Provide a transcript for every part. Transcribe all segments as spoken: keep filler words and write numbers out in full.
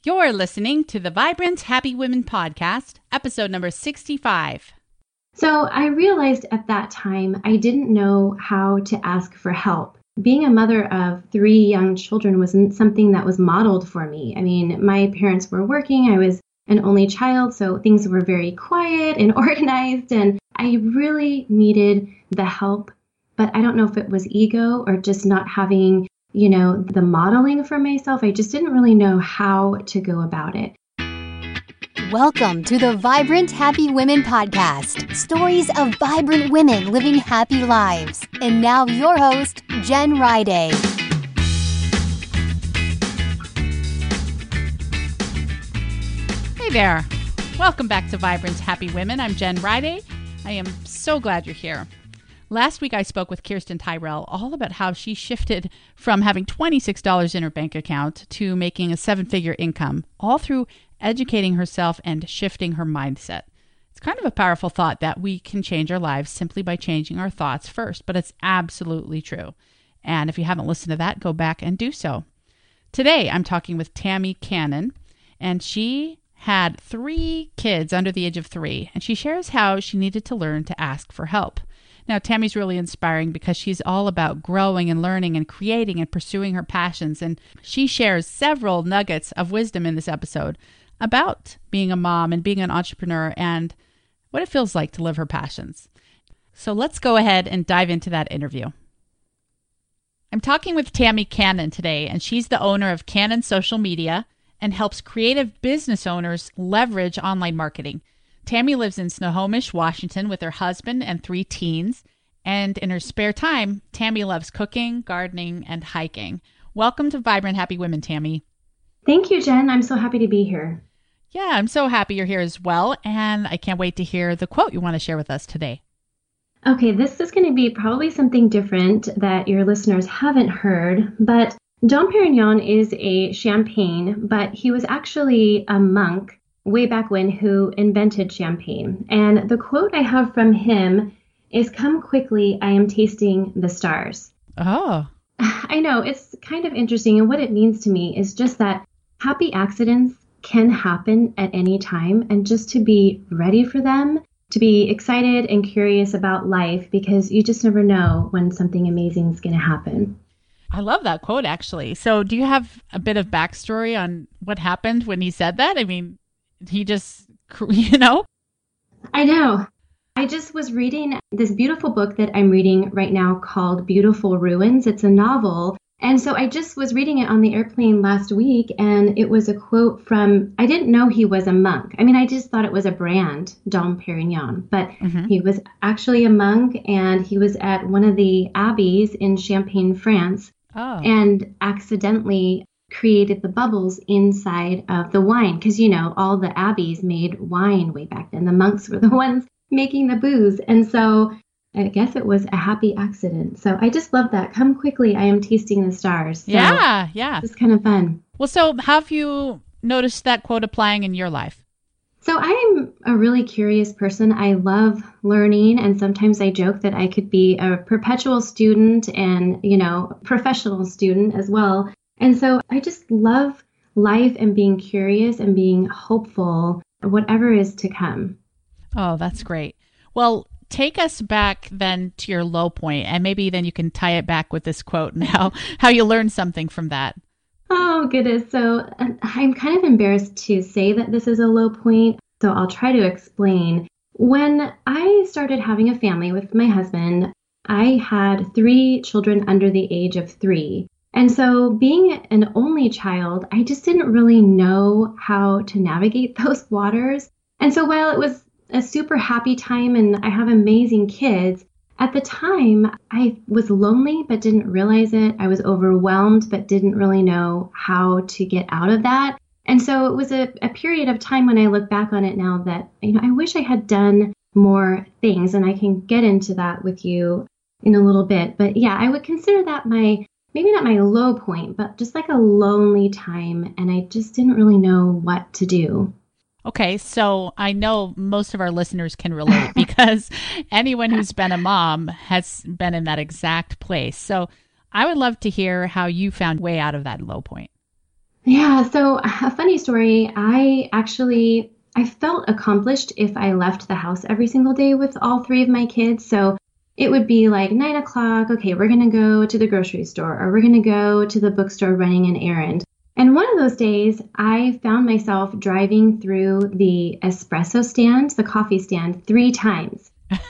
You're listening to the Vibrant Happy Women podcast, episode number sixty-five. So I realized at that time I didn't know how to ask for help. Being a mother of three young children wasn't something that was modeled for me. I mean, my parents were working. I was an only child, so things were very quiet and organized, and I really needed the help. But I don't know if it was ego or just not having, you know, the modeling for myself. I just didn't really know how to go about it. Welcome to the Vibrant Happy Women podcast. Stories of vibrant women living happy lives. And now your host, Jen Riday. Hey there. Welcome back to Vibrant Happy Women. I'm Jen Riday. I am so glad you're here. Last week, I spoke with Kirsten Tyrell all about how she shifted from having twenty-six dollars in her bank account to making a seven-figure income, all through educating herself and shifting her mindset. It's kind of a powerful thought that we can change our lives simply by changing our thoughts first, but it's absolutely true. And if you haven't listened to that, go back and do so. Today, I'm talking with Tammy Cannon, and she had three kids under the age of three, and she shares how she needed to learn to ask for help. Now, Tammy's really inspiring because she's all about growing and learning and creating and pursuing her passions. And she shares several nuggets of wisdom in this episode about being a mom and being an entrepreneur and what it feels like to live her passions. So let's go ahead and dive into that interview. I'm talking with Tammy Cannon today, and she's the owner of Cannon Social Media and helps creative business owners leverage online marketing. Tammy lives in Snohomish, Washington with her husband and three teens. And in her spare time, Tammy loves cooking, gardening, and hiking. Welcome to Vibrant Happy Women, Tammy. Thank you, Jen. I'm so happy to be here. Yeah, I'm so happy you're here as well. And I can't wait to hear the quote you want to share with us today. Okay, this is going to be probably something different that your listeners haven't heard, but Dom Perignon is a champagne, but he was actually a monk way back when who invented champagne. And the quote I have from him is, "Come quickly, I am tasting the stars." Oh. I know, it's kind of interesting. And what it means to me is just that happy accidents can happen at any time, and just to be ready for them, to be excited and curious about life, because you just never know when something amazing is going to happen. I love that quote, actually. So do you have a bit of backstory on what happened when he said that? I mean, he just, you know? I know. I just was reading this beautiful book that I'm reading right now called Beautiful Ruins. It's a novel. And so I just was reading it on the airplane last week, and it was a quote from, I didn't know he was a monk. I mean, I just thought it was a brand, Dom Perignon, but mm-hmm. He was actually a monk, and he was at one of the abbeys in Champagne, France, oh. and accidentally created the bubbles inside of the wine. Because, you know, all the abbeys made wine way back then. The monks were the ones making the booze. And so I guess it was a happy accident. So I just love that. Come quickly, I am tasting the stars. So yeah, yeah. It's kind of fun. Well, so how have you noticed that quote applying in your life? So I'm a really curious person. I love learning, and sometimes I joke that I could be a perpetual student and, you know, professional student as well. And so I just love life and being curious and being hopeful, whatever is to come. Oh, that's great. Well, take us back then to your low point, and maybe then you can tie it back with this quote and how, how you learned something from that. Oh, goodness. So I'm kind of embarrassed to say that this is a low point, so I'll try to explain. When I started having a family with my husband, I had three children under the age of three. And so being an only child, I just didn't really know how to navigate those waters. And so while it was a super happy time and I have amazing kids, at the time I was lonely but didn't realize it. I was overwhelmed but didn't really know how to get out of that. And so it was a, a period of time when I look back on it now that, you know, I wish I had done more things, and I can get into that with you in a little bit. But yeah, I would consider that my maybe not my low point, but just like a lonely time. And I just didn't really know what to do. Okay, so I know most of our listeners can relate because anyone who's been a mom has been in that exact place. So I would love to hear how you found way out of that low point. Yeah, so a funny story. I actually I felt accomplished if I left the house every single day with all three of my kids. So it would be like nine o'clock. Okay, we're gonna go to the grocery store, or we're gonna go to the bookstore running an errand. And one of those days, I found myself driving through the espresso stand, the coffee stand, three times.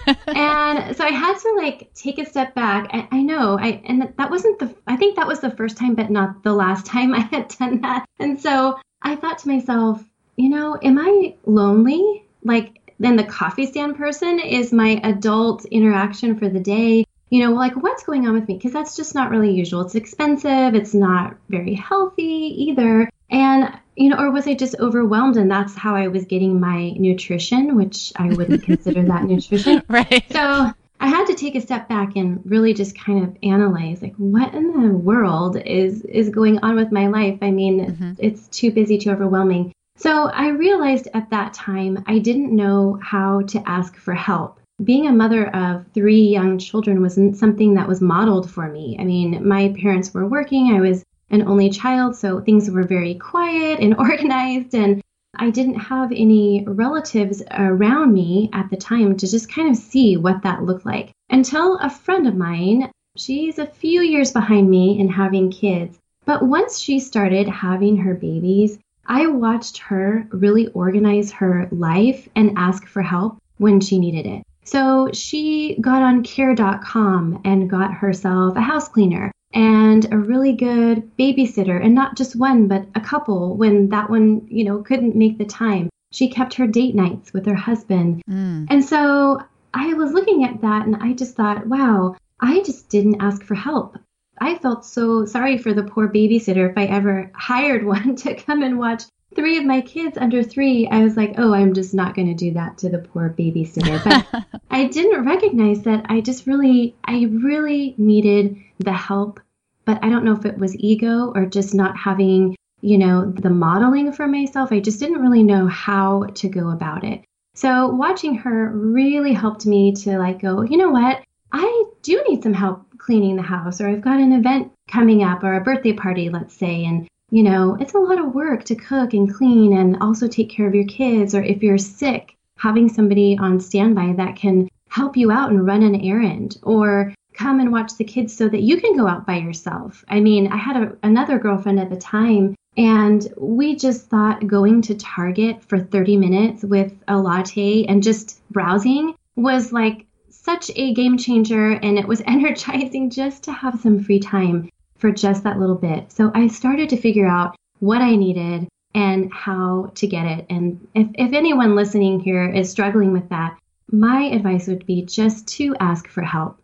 And so I had to like take a step back. I, I know, I and that wasn't the. I think that was the first time, but not the last time I had done that. And so I thought to myself, you know, am I lonely? Like, then the coffee stand person is my adult interaction for the day. You know, like what's going on with me? Because that's just not really usual. It's expensive. It's not very healthy either. And, you know, or was I just overwhelmed and that's how I was getting my nutrition, which I wouldn't consider that nutrition. Right. So I had to take a step back and really just kind of analyze, like, what in the world is, is going on with my life? I mean, mm-hmm. It's too busy, too overwhelming. So I realized at that time, I didn't know how to ask for help. Being a mother of three young children wasn't something that was modeled for me. I mean, my parents were working. I was an only child, so things were very quiet and organized, and I didn't have any relatives around me at the time to just kind of see what that looked like. Until a friend of mine, she's a few years behind me in having kids, but once she started having her babies, I watched her really organize her life and ask for help when she needed it. So she got on care dot com and got herself a house cleaner and a really good babysitter, and not just one, but a couple when that one, you know, couldn't make the time. She kept her date nights with her husband. Mm. And so I was looking at that and I just thought, wow, I just didn't ask for help. I felt so sorry for the poor babysitter if I ever hired one to come and watch three of my kids under three. I was like, oh, I'm just not going to do that to the poor babysitter. But I didn't recognize that I just really, I really needed the help. But I don't know if it was ego or just not having, you know, the modeling for myself. I just didn't really know how to go about it. So watching her really helped me to like go, you know what, I do need some help cleaning the house, or I've got an event coming up or a birthday party, let's say, and you know, it's a lot of work to cook and clean and also take care of your kids. Or if you're sick, having somebody on standby that can help you out and run an errand, or come and watch the kids so that you can go out by yourself. I mean, I had a, another girlfriend at the time, and we just thought going to Target for thirty minutes with a latte and just browsing was like such a game changer. And it was energizing just to have some free time for just that little bit. So I started to figure out what I needed and how to get it. And if, if anyone listening here is struggling with that, my advice would be just to ask for help.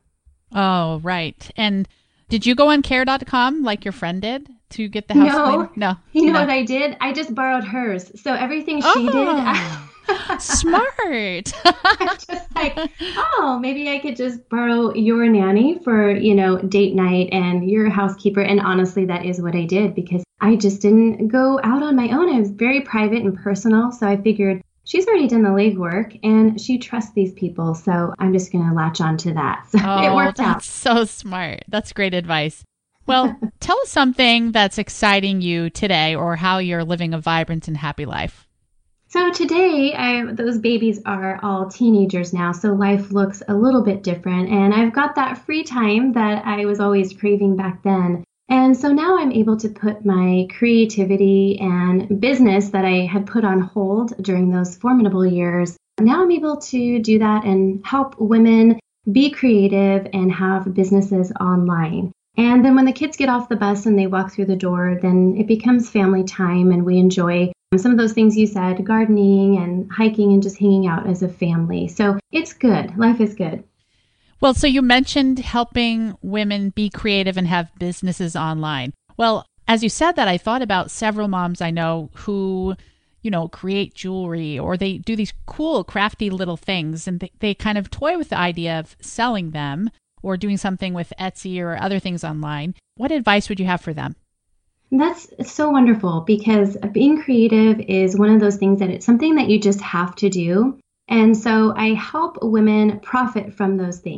Oh, right. And did you go on care dot com like your friend did to get the house no. cleaner? No. You know no. what I did? I just borrowed hers. So everything she oh. did, I- Smart. I'm just like, oh, maybe I could just borrow your nanny for, you know, date night and your housekeeper. And honestly, that is what I did because I just didn't go out on my own. I was very private and personal. So I figured she's already done the legwork and she trusts these people. So I'm just going to latch on to that. So oh, it worked that's out. So smart. That's great advice. Well, tell us something that's exciting you today or how you're living a vibrant and happy life. So today, I, those babies are all teenagers now, so life looks a little bit different. And I've got that free time that I was always craving back then. And so now I'm able to put my creativity and business that I had put on hold during those formidable years. Now I'm able to do that and help women be creative and have businesses online. And then when the kids get off the bus and they walk through the door, then it becomes family time and we enjoy some of those things you said, gardening and hiking and just hanging out as a family. So it's good. Life is good. Well, so you mentioned helping women be creative and have businesses online. Well, as you said that, I thought about several moms I know who, you know, create jewelry or they do these cool, crafty little things and they, they kind of toy with the idea of selling them or doing something with Etsy or other things online. What advice would you have for them? That's so wonderful because being creative is one of those things that it's something that you just have to do. And so I help women profit from those things.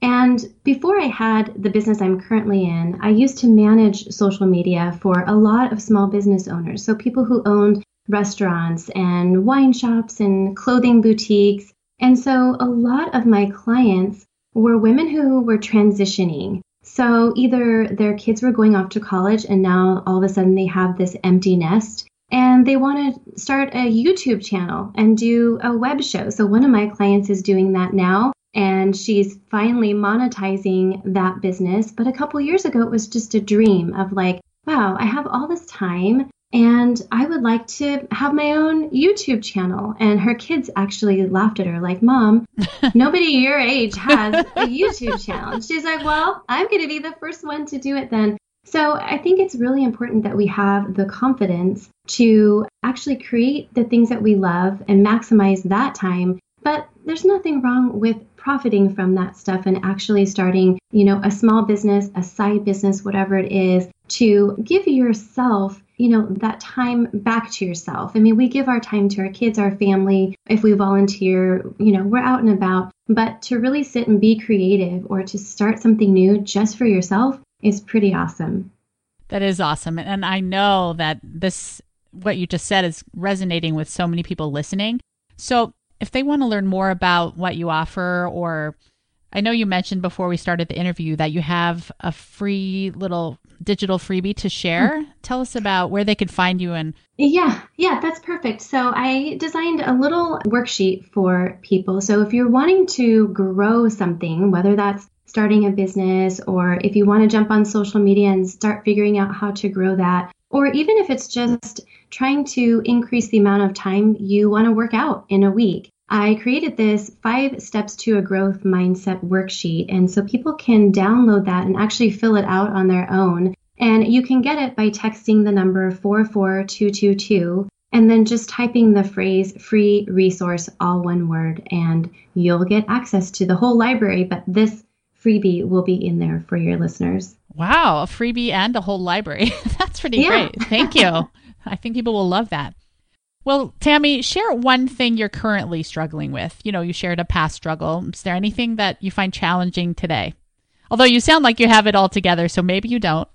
And before I had the business I'm currently in, I used to manage social media for a lot of small business owners. So people who owned restaurants and wine shops and clothing boutiques. And so a lot of my clients were women who were transitioning. So either their kids were going off to college and now all of a sudden they have this empty nest and they want to start a YouTube channel and do a web show. So one of my clients is doing that now. And she's finally monetizing that business. But a couple years ago, it was just a dream of like, wow, I have all this time and I would like to have my own YouTube channel. And her kids actually laughed at her like, Mom, nobody your age has a YouTube channel. And she's like, well, I'm going to be the first one to do it then. So I think it's really important that we have the confidence to actually create the things that we love and maximize that time. But there's nothing wrong with profiting from that stuff and actually starting, you know, a small business, a side business, whatever it is, to give yourself, you know, that time back to yourself. I mean, we give our time to our kids, our family, if we volunteer, you know, we're out and about, but to really sit and be creative or to start something new just for yourself is pretty awesome. That is awesome. And I know that this, what you just said, is resonating with so many people listening. So if they want to learn more about what you offer, or I know you mentioned before we started the interview that you have a free little digital freebie to share. Mm. Tell us about where they could find you. And yeah, yeah, that's perfect. So I designed a little worksheet for people. So if you're wanting to grow something, whether that's starting a business or if you want to jump on social media and start figuring out how to grow that, or even if it's just trying to increase the amount of time you want to work out in a week, I created this five steps to a growth mindset worksheet. And so people can download that and actually fill it out on their own. And you can get it by texting the number four four two two two and then just typing the phrase free resource, all one word, and you'll get access to the whole library. But this freebie will be in there for your listeners. Wow, a freebie and a whole library. That's pretty yeah. great. Thank you. I think people will love that. Well, Tammy, share one thing you're currently struggling with. You know, you shared a past struggle. Is there anything that you find challenging today? Although you sound like you have it all together, so maybe you don't.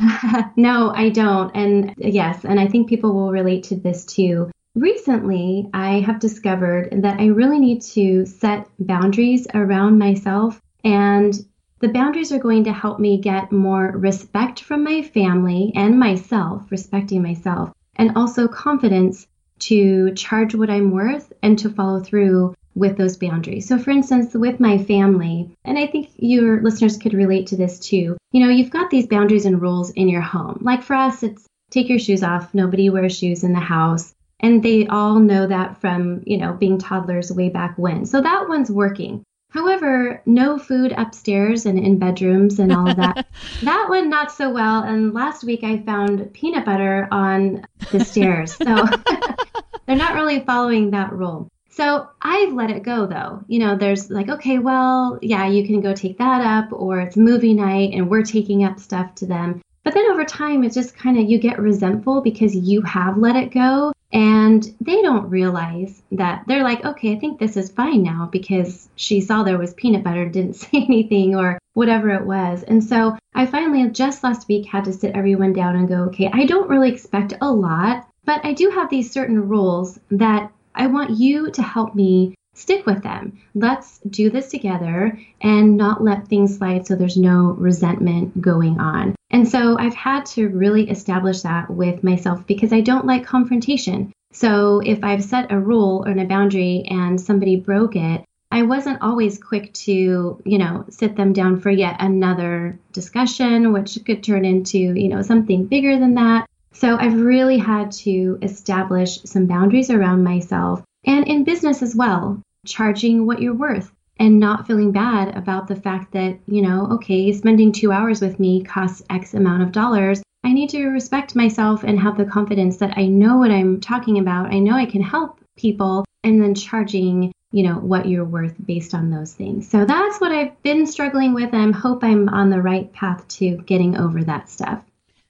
No, I don't. And yes, and I think people will relate to this too. Recently, I have discovered that I really need to set boundaries around myself, and the boundaries are going to help me get more respect from my family and myself, respecting myself, and also confidence to charge what I'm worth and to follow through with those boundaries. So for instance, with my family, and I think your listeners could relate to this too, you know, you've got these boundaries and rules in your home. Like for us, it's take your shoes off. Nobody wears shoes in the house. And they all know that from, you know, being toddlers way back when. So that one's working. However, no food upstairs and in bedrooms and all of that. That one, not so well. And last week I found peanut butter on the stairs. So they're not really following that rule. So I've let it go, though. You know, there's like, okay, well, yeah, you can go take that up, or it's movie night and we're taking up stuff to them. But then over time, it's just kind of, you get resentful because you have let it go. And they don't realize that. They're like, okay, I think this is fine now because she saw there was peanut butter, didn't say anything or whatever it was. And so I finally just last week had to sit everyone down and go, okay, I don't really expect a lot, but I do have these certain rules that I want you to help me stick with them. Let's do this together and not let things slide so there's no resentment going on. And so I've had to really establish that with myself because I don't like confrontation. So if I've set a rule or a boundary and somebody broke it, I wasn't always quick to, you know, sit them down for yet another discussion, which could turn into, you know, something bigger than that. So I've really had to establish some boundaries around myself and in business as well, charging what you're worth and not feeling bad about the fact that, you know, okay, spending two hours with me costs X amount of dollars. I need to respect myself and have the confidence that I know what I'm talking about. I know I can help people, and then charging, you know, what you're worth based on those things. So that's what I've been struggling with. And I hope I'm on the right path to getting over that stuff.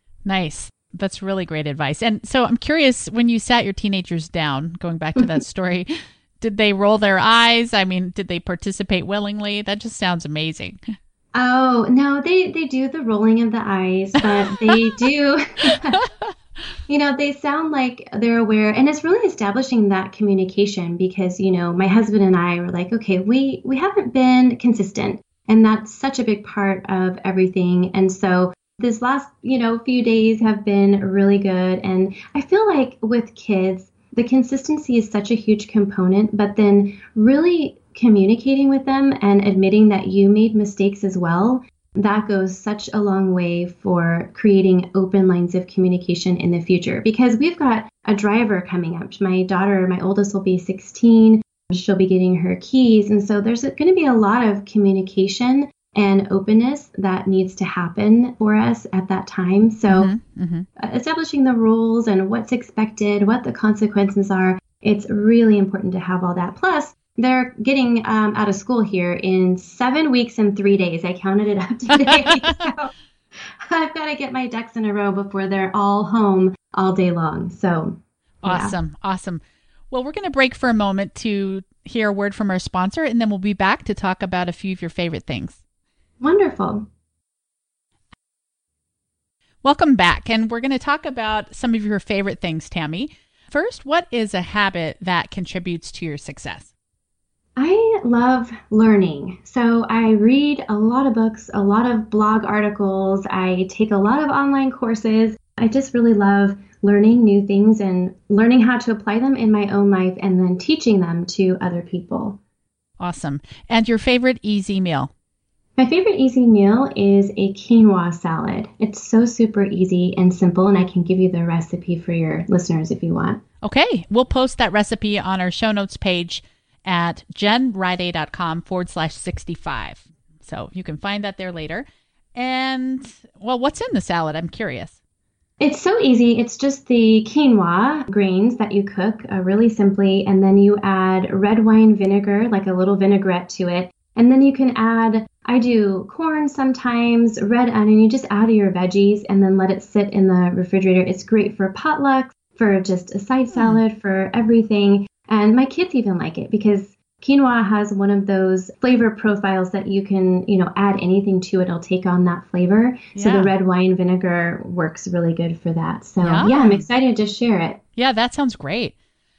Nice. That's really great advice. And so I'm curious, when you sat your teenagers down, going back to that story, Did they roll their eyes? I mean, did they participate willingly? That just sounds amazing. Oh, no, they, they do the rolling of the eyes, but they do, you know, they sound like they're aware. And it's really establishing that communication because, you know, my husband and I were like, okay, we, we haven't been consistent. And that's such a big part of everything. And so this last, you know, few days have been really good. And I feel like with kids, the consistency is such a huge component, but then really communicating with them and admitting that you made mistakes as well, that goes such a long way for creating open lines of communication in the future. Because we've got a driver coming up. My daughter, my oldest, will be sixteen. She'll be getting her keys. And so there's going to be a lot of communication and openness that needs to happen for us at that time. So mm-hmm, mm-hmm. establishing the rules and what's expected, what the consequences are, it's really important to have all that. Plus, they're getting um, out of school here in seven weeks and three days. I counted it up today. So I've got to get my ducks in a row before they're all home all day long. So awesome. Yeah. Awesome. Well, we're going to break for a moment to hear a word from our sponsor, and then we'll be back to talk about a few of your favorite things. Wonderful. Welcome back. And we're going to talk about some of your favorite things, Tammy. First, what is a habit that contributes to your success? I love learning. So I read a lot of books, a lot of blog articles. I take a lot of online courses. I just really love learning new things and learning how to apply them in my own life and then teaching them to other people. Awesome. And your favorite easy meal? My favorite easy meal is a quinoa salad. It's so super easy and simple, and I can give you the recipe for your listeners if you want. Okay. We'll post that recipe on our show notes page at jenriday.com forward slash 65. So you can find that there later. And, well, what's in the salad? I'm curious. It's so easy. It's just the quinoa grains that you cook uh, really simply, and then you add red wine vinegar, like a little vinaigrette to it. And then you can add, I do corn sometimes, red onion. You just add your veggies and then let it sit in the refrigerator. It's great for potlucks, for just a side salad, mm. for everything. And my kids even like it because quinoa has one of those flavor profiles that you can, you know, add anything to it. It'll take on that flavor. Yeah. So the red wine vinegar works really good for that. So yeah. yeah, I'm excited to share it. Yeah, that sounds great.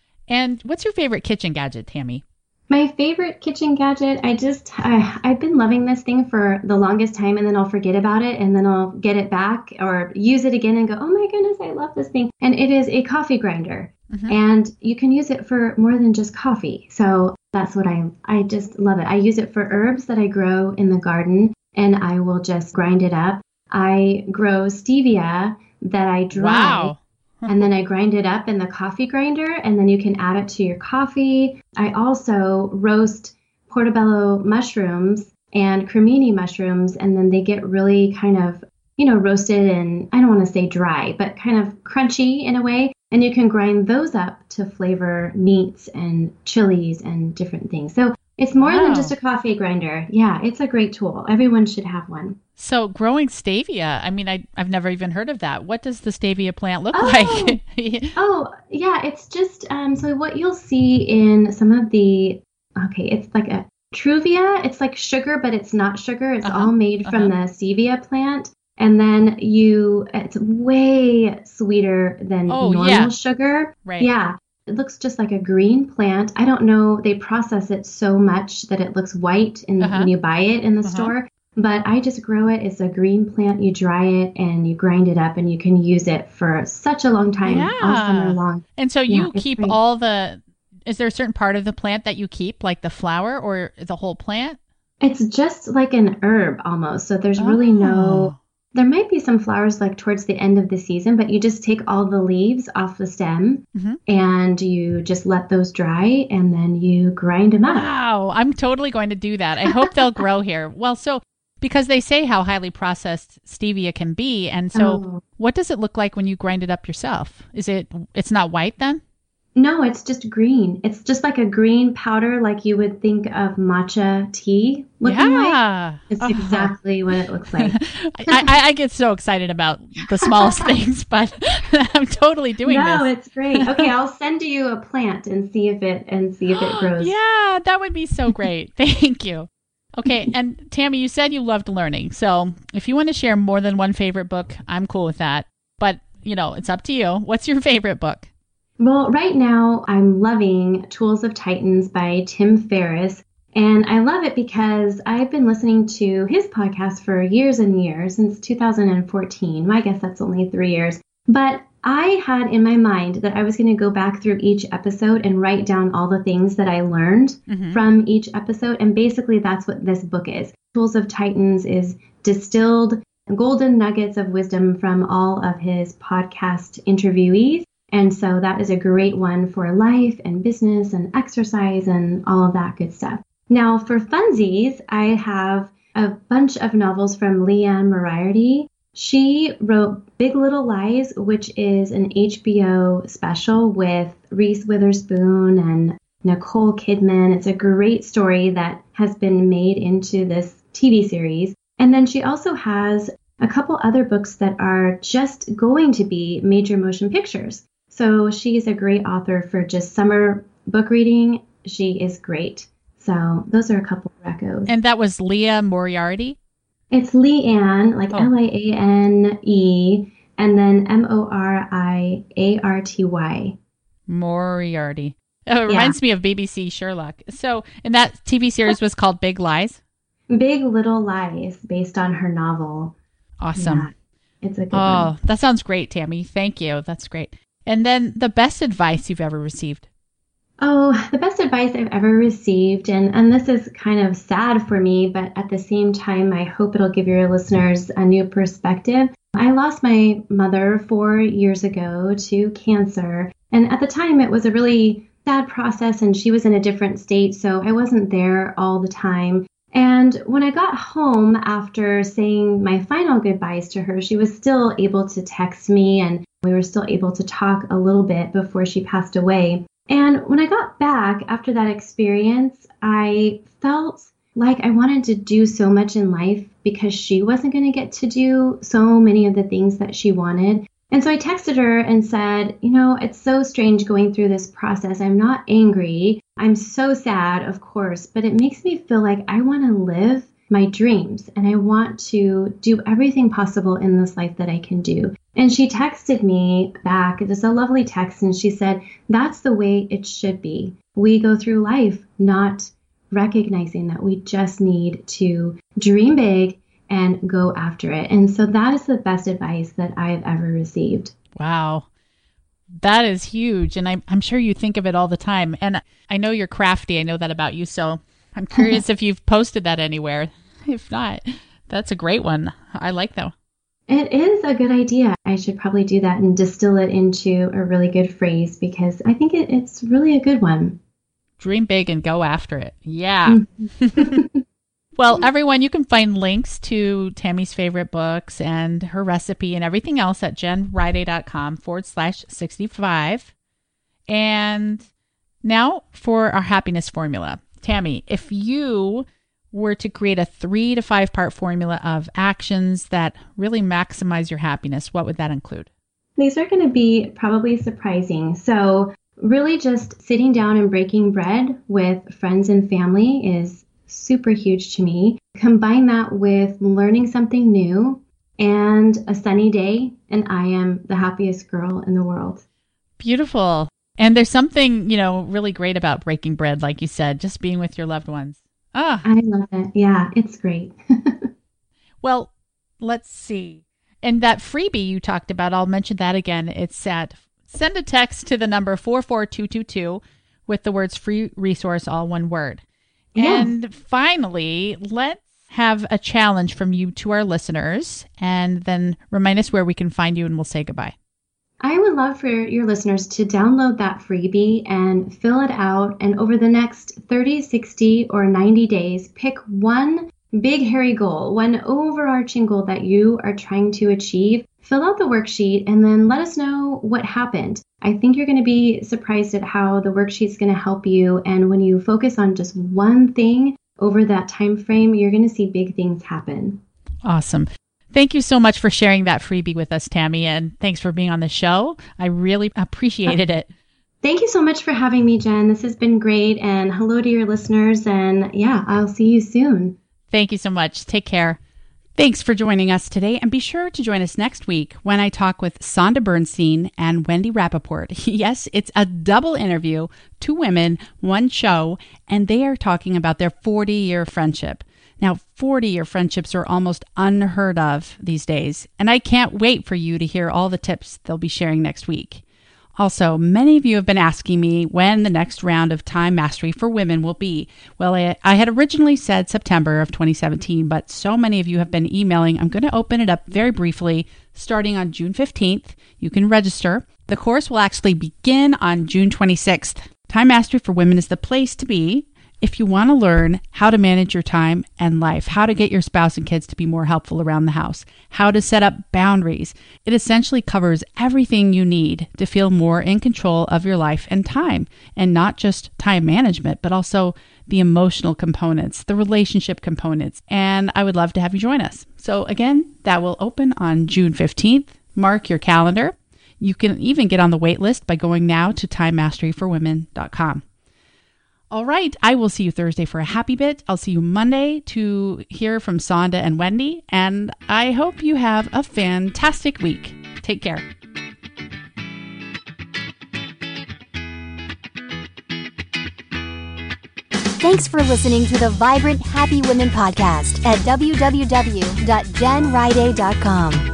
And what's your favorite kitchen gadget, Tammy? My favorite kitchen gadget, I just, I, I've been loving this thing for the longest time, and then I'll forget about it, and then I'll get it back or use it again and go, oh my goodness, I love this thing. And it is a coffee grinder. Mm-hmm. And you can use it for more than just coffee. So that's what I, I just love it. I use it for herbs that I grow in the garden, and I will just grind it up. I grow stevia that I dry. Wow. And then I grind it up in the coffee grinder, and then you can add it to your coffee. I also roast portobello mushrooms and cremini mushrooms, and then they get really kind of, you know, roasted and I don't want to say dry, but kind of crunchy in a way. And you can grind those up to flavor meats and chilies and different things. So it's more wow. than just a coffee grinder. Yeah, it's a great tool. Everyone should have one. So growing stevia, I mean, I, I've never even heard of that. What does the stevia plant look oh, like? oh, yeah, it's just, um, so what you'll see in some of the, okay, it's like a truvia. It's like sugar, but it's not sugar. It's uh-huh. all made from uh-huh. the stevia plant. And then you, it's way sweeter than oh, normal yeah. sugar. Right. Yeah. It looks just like a green plant. I don't know. They process it so much that it looks white in, uh-huh. when you buy it in the uh-huh. store. But I just grow it. It's a green plant. You dry it and you grind it up, and you can use it for such a long time, yeah. all summer long. And so you yeah, keep all the, is there a certain part of the plant that you keep, like the flower or the whole plant? It's just like an herb almost. So there's really oh. no, there might be some flowers like towards the end of the season, but you just take all the leaves off the stem mm-hmm. and you just let those dry, and then you grind them up. Wow. I'm totally going to do that. I hope they'll grow here. Well, so because they say how highly processed stevia can be. And so oh. what does it look like when you grind it up yourself? Is it, it's not white then? No, it's just green. It's just like a green powder like you would think of matcha tea looking yeah. like. It's uh-huh. exactly what it looks like. I, I, I get so excited about the smallest things, but I'm totally doing no, this. No, it's great. Okay, I'll send you a plant and see if it and see if it grows. Yeah, that would be so great. Thank you. Okay, and Tammy, you said you loved learning. So if you want to share more than one favorite book, I'm cool with that. But, you know, it's up to you. What's your favorite book? Well, right now I'm loving Tools of Titans by Tim Ferriss. And I love it because I've been listening to his podcast for years and years, since two thousand fourteen. Well, I guess that's only three years. But I had in my mind that I was going to go back through each episode and write down all the things that I learned mm-hmm. from each episode. And basically, that's what this book is. Tools of Titans is distilled golden nuggets of wisdom from all of his podcast interviewees. And so that is a great one for life and business and exercise and all of that good stuff. Now, for funsies, I have a bunch of novels from Liane Moriarty. She wrote Big Little Lies, which is an H B O special with Reese Witherspoon and Nicole Kidman. It's a great story that has been made into this T V series. And then she also has a couple other books that are just going to be major motion pictures. So she's a great author for just summer book reading. She is great. So those are a couple of recos. And that was Leah Moriarty? It's Liane, like oh. L I A N E, and then M O R I A R T Y. Moriarty. Oh, it reminds yeah. me of B B C Sherlock. So, and that T V series was called Big Lies? Big Little Lies, based on her novel. Awesome. Yeah, it's a good oh, one. Oh, that sounds great, Tammy. Thank you. That's great. And then the best advice you've ever received? Oh, the best advice I've ever received, and, and this is kind of sad for me, but at the same time, I hope it'll give your listeners a new perspective. I lost my mother four years ago to cancer, and at the time, it was a really sad process, and she was in a different state, so I wasn't there all the time. And when I got home after saying my final goodbyes to her, she was still able to text me, and we were still able to talk a little bit before she passed away. And when I got back after that experience, I felt like I wanted to do so much in life because she wasn't going to get to do so many of the things that she wanted. And so I texted her and said, you know, it's so strange going through this process. I'm not angry. I'm so sad, of course, but it makes me feel like I want to live my dreams and I want to do everything possible in this life that I can do. And she texted me back. It was a lovely text. And she said, that's the way it should be. We go through life not recognizing that we just need to dream big and go after it. And so that is the best advice that I have ever received. Wow. That is huge. And I'm, I'm sure you think of it all the time. And I know you're crafty. I know that about you. So I'm curious if you've posted that anywhere. If not, that's a great one. I like that. It is a good idea. I should probably do that and distill it into a really good phrase because I think it, it's really a good one. Dream big and go after it. Yeah. Well, everyone, you can find links to Tammy's favorite books and her recipe and everything else at jenriday.com forward slash 65. And now for our happiness formula. Tammy, if you were to create a three to five part formula of actions that really maximize your happiness, what would that include? These are going to be probably surprising. So really just sitting down and breaking bread with friends and family is super huge to me. Combine that with learning something new and a sunny day, and I am the happiest girl in the world. Beautiful. And there's something, you know, really great about breaking bread, like you said, just being with your loved ones. Ah, I love it. Yeah, it's great. Well, let's see. And that freebie you talked about, I'll mention that again. It's at send a text to the number four four two two two with the words free resource, all one word. Yes. And finally, let's have a challenge from you to our listeners and then remind us where we can find you and we'll say goodbye. I would love for your listeners to download that freebie and fill it out. And over the next thirty, sixty, or ninety days, pick one big, hairy goal, one overarching goal that you are trying to achieve. fill out the worksheet and then let us know what happened. I think you're going to be surprised at how the worksheet's going to help you. And when you focus on just one thing over that time frame, you're going to see big things happen. Awesome. Thank you so much for sharing that freebie with us, Tammy, and thanks for being on the show. I really appreciated it. Thank you so much for having me, Jen. This has been great. And hello to your listeners. And yeah, I'll see you soon. Thank you so much. Take care. Thanks for joining us today. And be sure to join us next week when I talk with Sonda Bernstein and Wendy Rappaport. Yes, it's a double interview, two women, one show, and they are talking about their forty-year friendship. Now, forty-year friendships are almost unheard of these days, and I can't wait for you to hear all the tips they'll be sharing next week. Also, many of you have been asking me when the next round of Time Mastery for Women will be. Well, I, I had originally said September of twenty seventeen, but so many of you have been emailing. I'm going to open it up very briefly, starting on June fifteenth. You can register. The course will actually begin on June twenty-sixth. Time Mastery for Women is the place to be if you want to learn how to manage your time and life, how to get your spouse and kids to be more helpful around the house, how to set up boundaries. It essentially covers everything you need to feel more in control of your life and time, and not just time management, but also the emotional components, the relationship components. And I would love to have you join us. So again, that will open on June fifteenth. Mark your calendar. You can even get on the wait list by going now to time mastery for women dot com. All right. I will see you Thursday for a happy bit. I'll see you Monday to hear from Sonda and Wendy. And I hope you have a fantastic week. Take care. Thanks for listening to the Vibrant Happy Women podcast at w w w dot jen riday dot com.